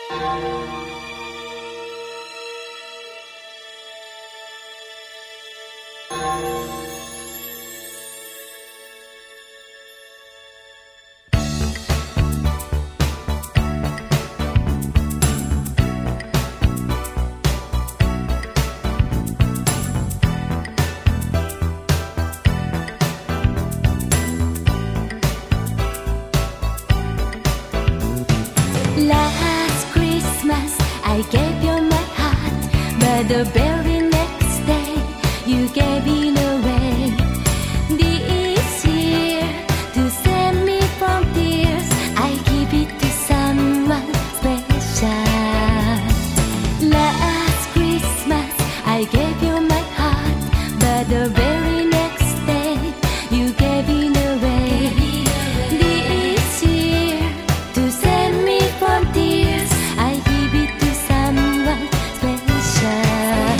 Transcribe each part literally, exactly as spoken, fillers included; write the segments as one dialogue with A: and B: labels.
A: Last Christmas I gave you my heart, but the very next day you gave it away. This year, to save me from tears, I give it to someone special. Last Christmas I gave you my heart, but the very next day you gave it away. This year, to save me from tears, I give it to someone special.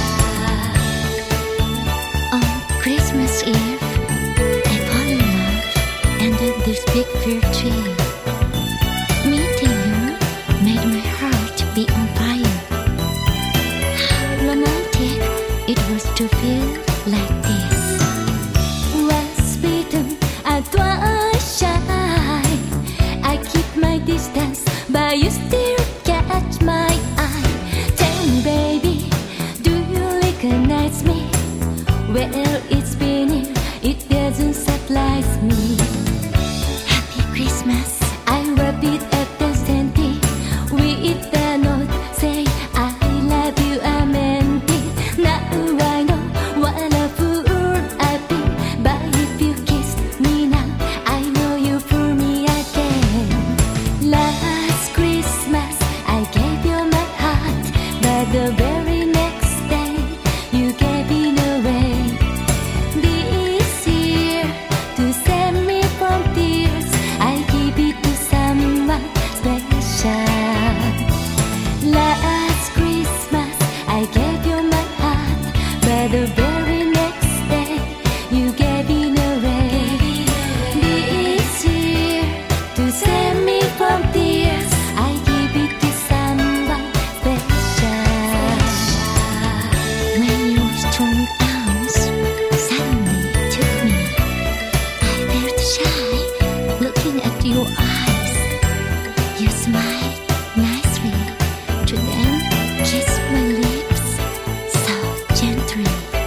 A: On Christmas Eve, I fall in love under this big fir tree. Meeting you made my heart be on fire. How romantic it was to feel like this. Once bitten, and twice shy. I keep my distance, but you still catch my eye. Tell me, baby, do you recognize me? Well, it's been here, it doesn't surprise me. Happy Christmas, I wrapped it up and sent it with the note, say I love you, I meant it. Now I know what a fool I've been, but if you kiss me now, I know you fool me again. Last Christmas I gave you my heart, but the very next day you gave it away. This year, to save me from tears, I give it to someone special. Last Christmas I gave you my heart, but the very next day you gave it away. This year, to save me from tears, I give it to someone special. When your strong arms suddenly took me, I felt shy looking at your eyes. You smiled nicely, to then kissed my lips so gently.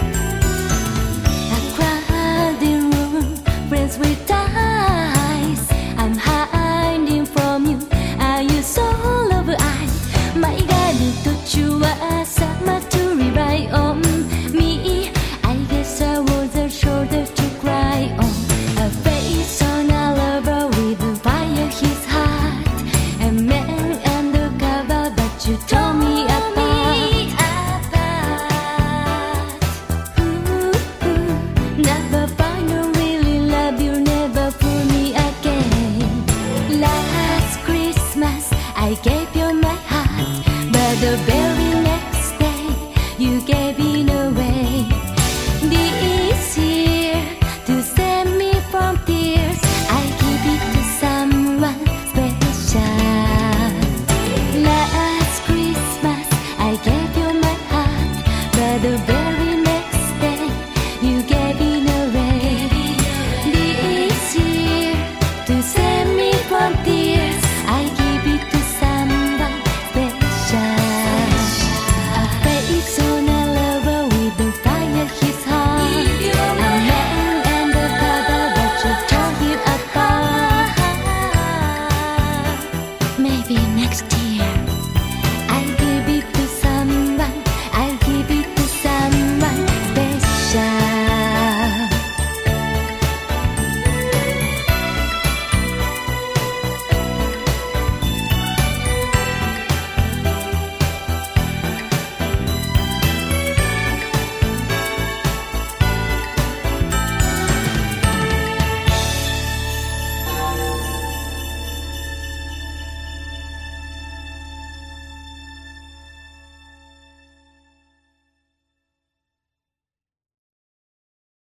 A: A crowded room, friends with eyes. I'm hiding from you. Are you so lovely? My God, don't you are summer to rely on me? I guess I was a shoulder to cry on. A face on a lover with a fire his heart. A man undercover, but you tore me apart. Ooh, ooh, never find a really love you, never fool me again. Last Christmas I gave you my heart, but the very next day you gave it